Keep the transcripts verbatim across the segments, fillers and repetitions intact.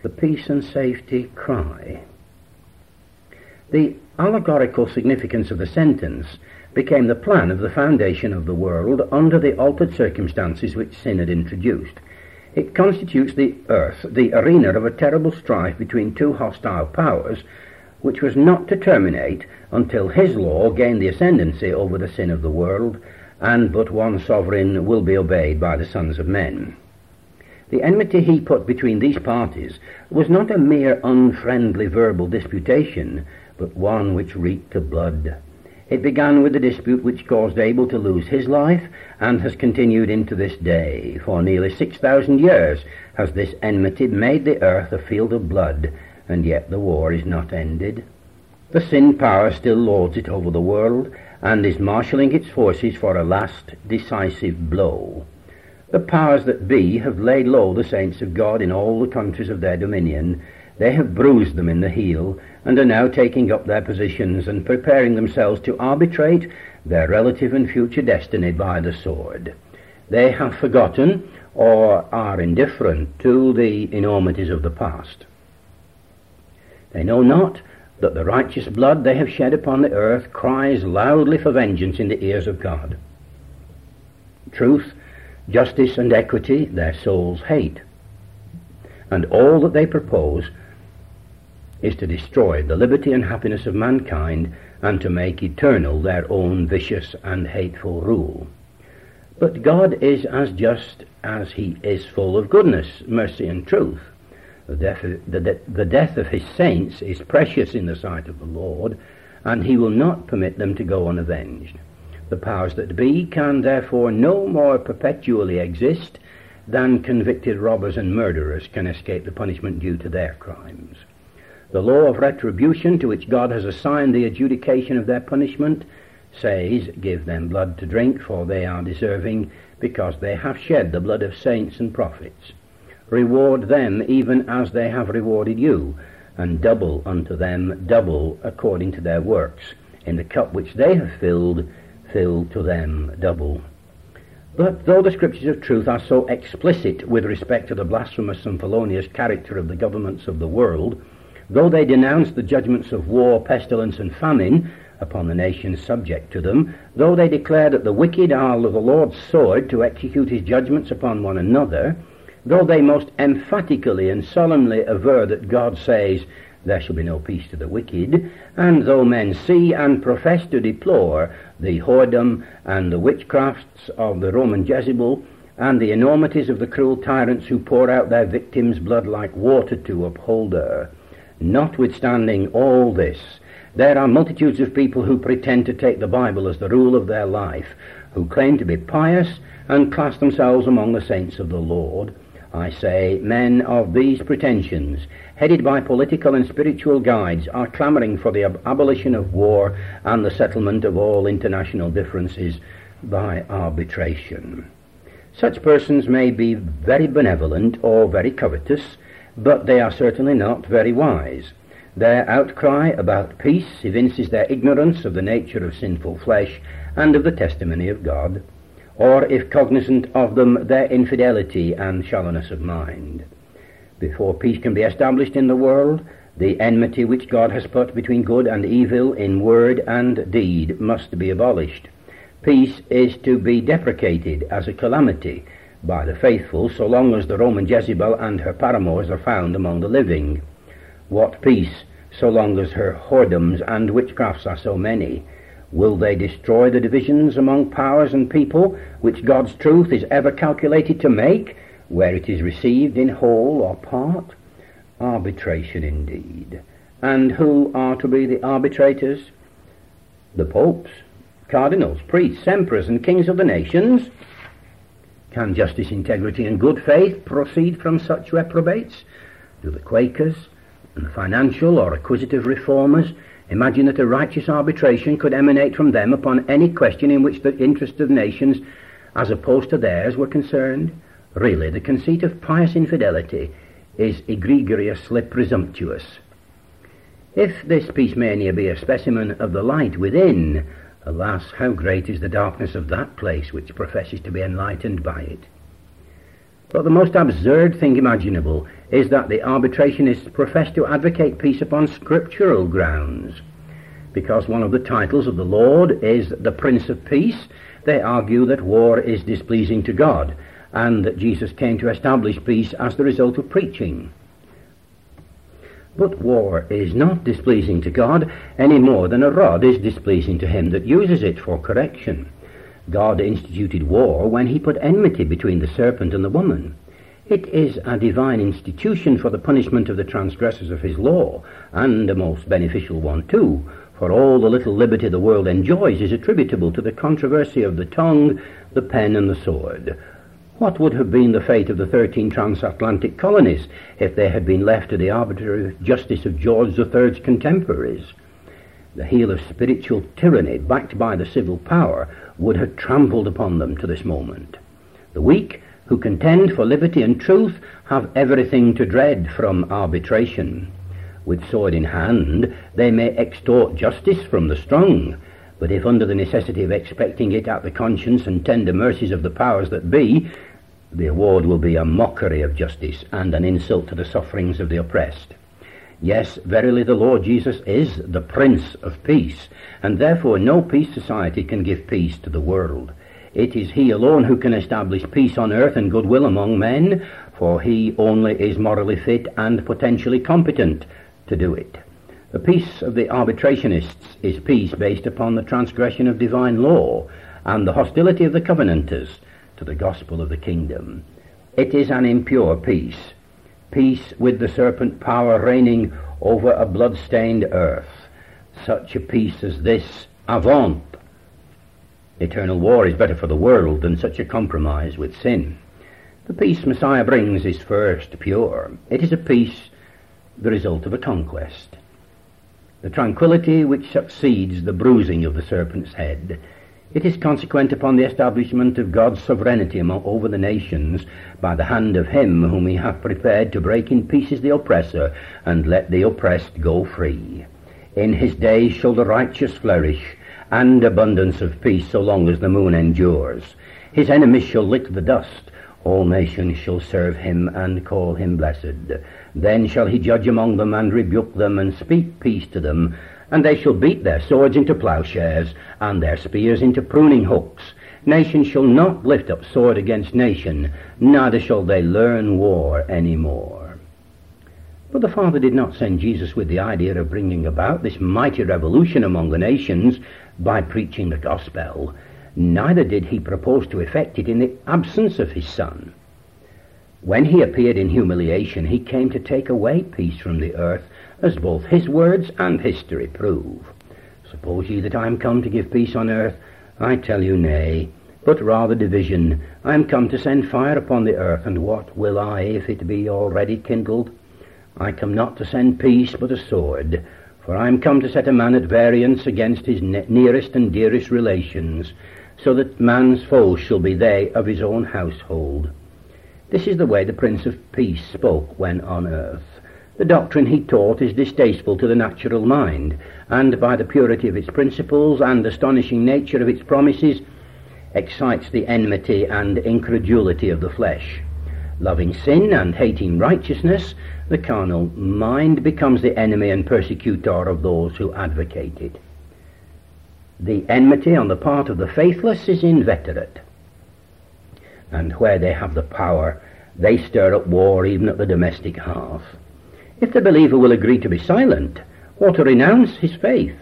the peace and safety cry. The allegorical significance of the sentence became the plan of the foundation of the world under the altered circumstances which sin had introduced. It constitutes the earth, the arena of a terrible strife between two hostile powers, which was not to terminate until his law gained the ascendancy over the sin of the world, and but one sovereign will be obeyed by the sons of men. The enmity he put between these parties was not a mere unfriendly verbal disputation, but one which reeked of blood. It began with the dispute which caused Abel to lose his life, and has continued into this day. For nearly six thousand years has this enmity made the earth a field of blood, and yet the war is not ended. The sin power still lords it over the world, and is marshalling its forces for a last decisive blow. The powers that be have laid low the saints of God in all the countries of their dominion. They have bruised them in the heel, and are now taking up their positions and preparing themselves to arbitrate their relative and future destiny by the sword. They have forgotten or are indifferent to the enormities of the past. They know not that the righteous blood they have shed upon the earth cries loudly for vengeance in the ears of God. Truth, justice, and equity their souls hate, and all that they propose is to destroy the liberty and happiness of mankind, and to make eternal their own vicious and hateful rule. But God is as just as he is full of goodness, mercy, and truth. The death, of, the, de- the death of his saints is precious in the sight of the Lord, and he will not permit them to go unavenged. The powers that be can therefore no more perpetually exist than convicted robbers and murderers can escape the punishment due to their crimes. The law of retribution to which God has assigned the adjudication of their punishment says, "Give them blood to drink, for they are deserving, because they have shed the blood of saints and prophets. Reward them even as they have rewarded you, and double unto them double according to their works. In the cup which they have filled, fill to them double." But though the scriptures of truth are so explicit with respect to the blasphemous and felonious character of the governments of the world, though they denounce the judgments of war, pestilence, and famine upon the nations subject to them, though they declare that the wicked are the Lord's sword to execute his judgments upon one another, though they most emphatically and solemnly aver that God says, "There shall be no peace to the wicked," and though men see and profess to deplore the whoredom and the witchcrafts of the Roman Jezebel, and the enormities of the cruel tyrants who pour out their victims' blood like water to uphold her, notwithstanding all this, there are multitudes of people who pretend to take the Bible as the rule of their life, who claim to be pious and class themselves among the saints of the Lord. I say, men of these pretensions, headed by political and spiritual guides, are clamoring for the ab- abolition of war and the settlement of all international differences by arbitration. Such persons may be very benevolent or very covetous, but they are certainly not very wise. Their outcry about peace evinces their ignorance of the nature of sinful flesh and of the testimony of God, or, if cognizant of them, their infidelity and shallowness of mind. Before peace can be established in the world, the enmity which God has put between good and evil in word and deed must be abolished. Peace is to be deprecated as a calamity by the faithful so long as the Roman Jezebel and her paramours are found among the living. What peace so long as her whoredoms and witchcrafts are so many? Will they destroy the divisions among powers and people which God's truth is ever calculated to make, where it is received in whole or part? Arbitration indeed. And who are to be the arbitrators? The popes, cardinals, priests, emperors, and kings of the nations. Can justice, integrity, and good faith proceed from such reprobates? Do the Quakers and the financial or acquisitive reformers imagine that a righteous arbitration could emanate from them upon any question in which the interests of nations, as opposed to theirs, were concerned? Really, the conceit of pious infidelity is egregiously presumptuous. If this peace mania be a specimen of the light within, alas, how great is the darkness of that place which professes to be enlightened by it. But the most absurd thing imaginable is that the arbitrationists profess to advocate peace upon scriptural grounds. Because one of the titles of the Lord is the Prince of Peace, they argue that war is displeasing to God, and that Jesus came to establish peace as the result of preaching. But war is not displeasing to God any more than a rod is displeasing to him that uses it for correction. God instituted war when he put enmity between the serpent and the woman. It is a divine institution for the punishment of the transgressors of his law, and a most beneficial one too, for all the little liberty the world enjoys is attributable to the controversy of the tongue, the pen, and the sword. What would have been the fate of the thirteen transatlantic colonies if they had been left to the arbitrary justice of George the Third's contemporaries? The heel of spiritual tyranny, backed by the civil power, would have trampled upon them to this moment. The weak, who contend for liberty and truth, have everything to dread from arbitration. With sword in hand, they may extort justice from the strong, but if under the necessity of expecting it at the conscience and tender mercies of the powers that be, the award will be a mockery of justice and an insult to the sufferings of the oppressed. Yes, verily the Lord Jesus is the Prince of Peace, and therefore no peace society can give peace to the world. It is he alone who can establish peace on earth and goodwill among men, for he only is morally fit and potentially competent to do it. The peace of the arbitrationists is peace based upon the transgression of divine law and the hostility of the covenanters to the gospel of the kingdom. It is an impure peace, peace with the serpent power reigning over a blood-stained earth. Such a peace as this, avaunt! Eternal war is better for the world than such a compromise with sin. The peace Messiah brings is first pure. It is a peace the result of a conquest. The tranquility which succeeds the bruising of the serpent's head. It is consequent upon the establishment of God's sovereignty among, over the nations by the hand of him whom he hath prepared to break in pieces the oppressor and let the oppressed go free. In his days shall the righteous flourish, and abundance of peace so long as the moon endures. His enemies shall lick the dust. All nations shall serve him and call him blessed. Then shall he judge among them and rebuke them and speak peace to them. And they shall beat their swords into plowshares and their spears into pruning hooks. Nation shall not lift up sword against nation, neither shall they learn war any more. But the Father did not send Jesus with the idea of bringing about this mighty revolution among the nations by preaching the gospel. Neither did he propose to effect it in the absence of his Son. When he appeared in humiliation, he came to take away peace from the earth, as both his words and history prove. Suppose ye that I am come to give peace on earth? I tell you nay, but rather division. I am come to send fire upon the earth, and what will I if it be already kindled? I come not to send peace, but a sword. For I am come to set a man at variance against his ne- nearest and dearest relations, so that man's foes shall be they of his own household. This is the way the Prince of Peace spoke when on earth. The doctrine he taught is distasteful to the natural mind, and by the purity of its principles and astonishing nature of its promises, excites the enmity and incredulity of the flesh. Loving sin and hating righteousness, the carnal mind becomes the enemy and persecutor of those who advocate it. The enmity on the part of the faithless is inveterate, and where they have the power, they stir up war even at the domestic hearth. If the believer will agree to be silent, or to renounce his faith,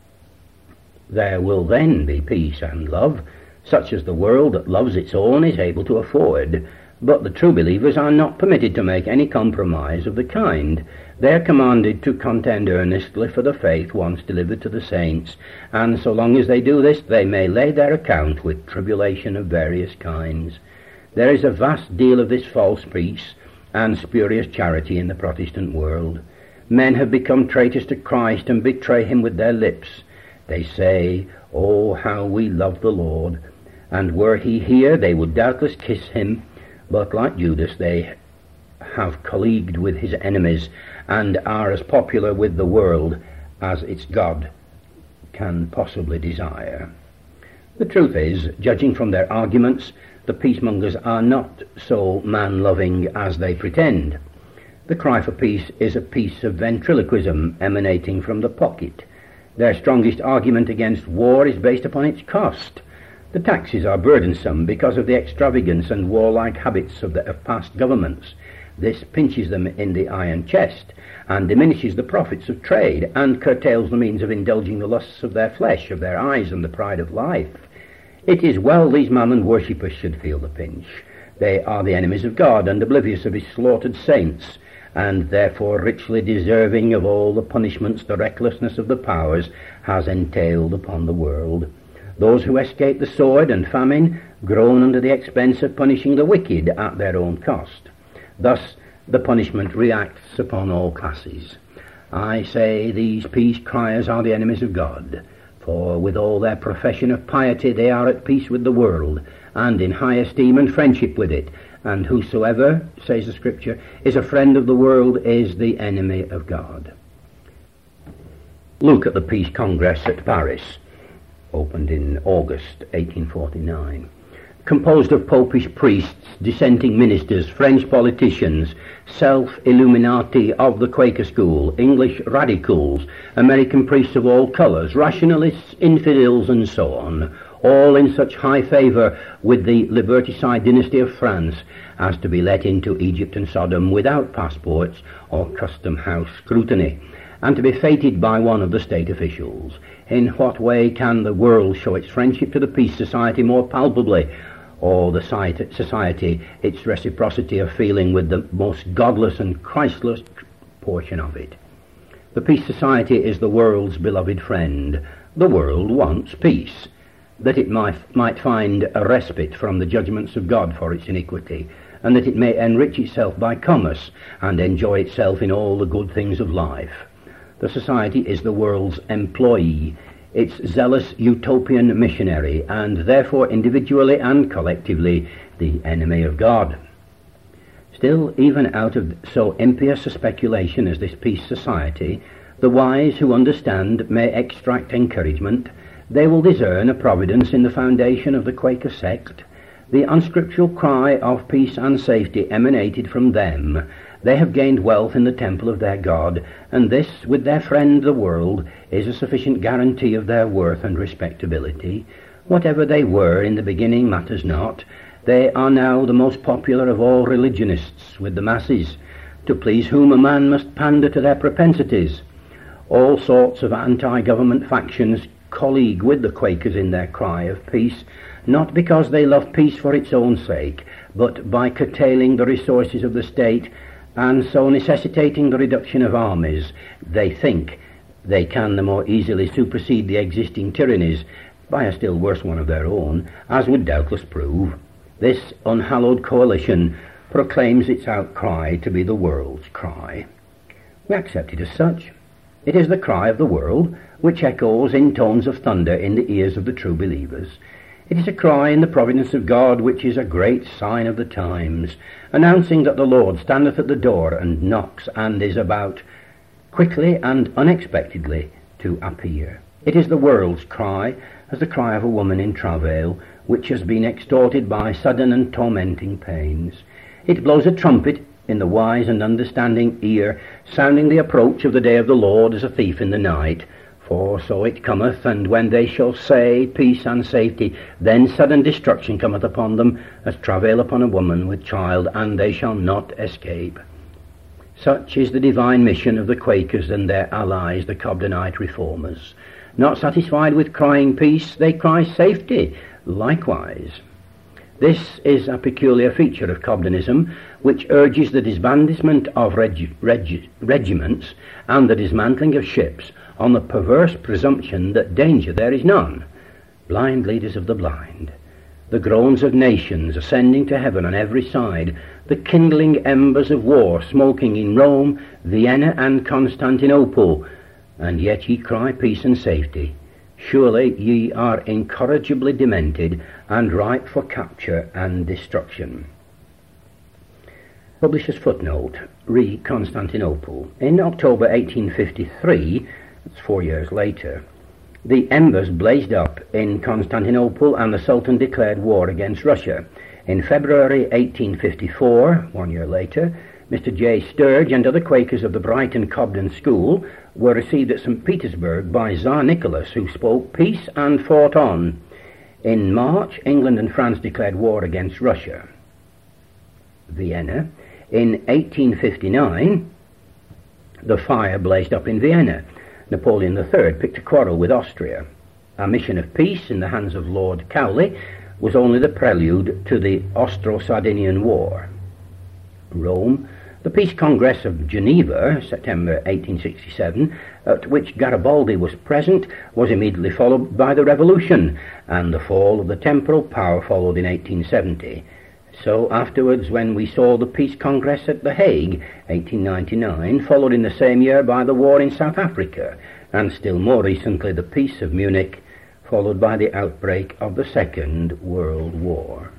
there will then be peace and love, such as the world that loves its own is able to afford. But the true believers are not permitted to make any compromise of the kind. They are commanded to contend earnestly for the faith once delivered to the saints, and so long as they do this, they may lay their account with tribulation of various kinds. There is a vast deal of this false peace and spurious charity in the Protestant world. Men have become traitors to Christ and betray him with their lips. They say, "Oh, how we love the Lord," and were he here, they would doubtless kiss him. But like Judas, they have colleagued with his enemies and are as popular with the world as its God can possibly desire. The truth is, judging from their arguments, the peacemongers are not so man-loving as they pretend. The cry for peace is a piece of ventriloquism emanating from the pocket. Their strongest argument against war is based upon its cost. The taxes are burdensome because of the extravagance and warlike habits of, the, of past governments. This pinches them in the iron chest and diminishes the profits of trade and curtails the means of indulging the lusts of their flesh, of their eyes, and the pride of life. It is well these mammon worshippers should feel the pinch. They are the enemies of God and oblivious of his slaughtered saints, and therefore richly deserving of all the punishments the recklessness of the powers has entailed upon the world. Those who escape the sword and famine groan under the expense of punishing the wicked at their own cost. Thus the punishment reacts upon all classes. I say these peace criers are the enemies of God, for with all their profession of piety they are at peace with the world, and in high esteem and friendship with it, and whosoever, says the Scripture, is a friend of the world is the enemy of God. Look at the Peace Congress at Paris, opened in August eighteen forty-nine. Composed of popish priests, dissenting ministers, French politicians, self-illuminati of the Quaker school, English radicals, American priests of all colours, rationalists, infidels, and so on, all in such high favour with the liberticide dynasty of France as to be let into Egypt and Sodom without passports or custom house scrutiny, and to be feted by one of the state officials. In what way can the world show its friendship to the Peace Society more palpably, or the society its reciprocity of feeling with the most godless and Christless portion of it? The Peace Society is the world's beloved friend. The world wants peace, that it might, might find a respite from the judgments of God for its iniquity, and that it may enrich itself by commerce and enjoy itself in all the good things of life. The society is the world's employee, its zealous utopian missionary, and therefore individually and collectively the enemy of God. Still, even out of so impious a speculation as this peace society, the wise who understand may extract encouragement. They will discern a providence in the foundation of the Quaker sect. The unscriptural cry of peace and safety emanated from them. They have gained wealth in the temple of their God, and this, with their friend the world, is a sufficient guarantee of their worth and respectability. Whatever they were in the beginning matters not. They are now the most popular of all religionists with the masses, to please whom a man must pander to their propensities. All sorts of anti-government factions colleague with the Quakers in their cry of peace, not because they love peace for its own sake, but by curtailing the resources of the state and so necessitating the reduction of armies. They think they can the more easily supersede the existing tyrannies by a still worse one of their own, as would doubtless prove. This unhallowed coalition proclaims its outcry to be the world's cry. We accept it as such. It is the cry of the world, which echoes in tones of thunder in the ears of the true believers. It is a cry in the providence of God, which is a great sign of the times, announcing that the Lord standeth at the door and knocks, and is about, quickly and unexpectedly, to appear. It is the world's cry, as the cry of a woman in travail, which has been extorted by sudden and tormenting pains. It blows a trumpet in the wise and understanding ear, sounding the approach of the day of the Lord as a thief in the night. For so it cometh, and when they shall say peace and safety, then sudden destruction cometh upon them, as travail upon a woman with child, and they shall not escape. Such is the divine mission of the Quakers and their allies, the Cobdenite reformers. Not satisfied with crying peace, they cry safety likewise. This is a peculiar feature of Cobdenism, which urges the disbandment of reg- reg- regiments and the dismantling of ships on the perverse presumption that danger there is none. Blind leaders of the blind. The groans of nations ascending to heaven on every side, the kindling embers of war smoking in Rome, Vienna, and Constantinople, and yet ye cry peace and safety. Surely ye are incorrigibly demented and ripe for capture and destruction. Publisher's footnote, re Constantinople. In October eighteen fifty-three, that's four years later, the embers blazed up in Constantinople and the Sultan declared war against Russia. In February eighteen fifty-four, one year later, Mister J. Sturge and other Quakers of the Brighton Cobden School were received at Saint Petersburg by Tsar Nicholas, who spoke peace and fought on. In March, England and France declared war against Russia. Vienna. In eighteen fifty-nine, the fire blazed up in Vienna. Napoleon the Third picked a quarrel with Austria. A mission of peace in the hands of Lord Cowley was only the prelude to the Austro-Sardinian War. Rome. The Peace Congress of Geneva, September eighteen sixty-seven, at which Garibaldi was present, was immediately followed by the Revolution, and the fall of the temporal power followed in eighteen seventy. So afterwards, when we saw the Peace Congress at The Hague, eighteen ninety-nine, followed in the same year by the war in South Africa, and still more recently the Peace of Munich, followed by the outbreak of the Second World War.